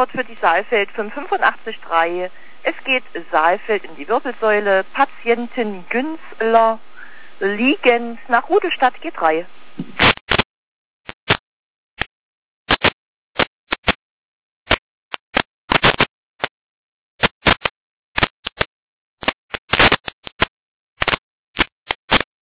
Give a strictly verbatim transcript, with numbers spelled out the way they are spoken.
Antwort für die Saalfeld fünfundachtzig drei. Es geht Saalfeld in die Wirbelsäule, Patientin Günzler, liegend nach Rudolstadt G drei.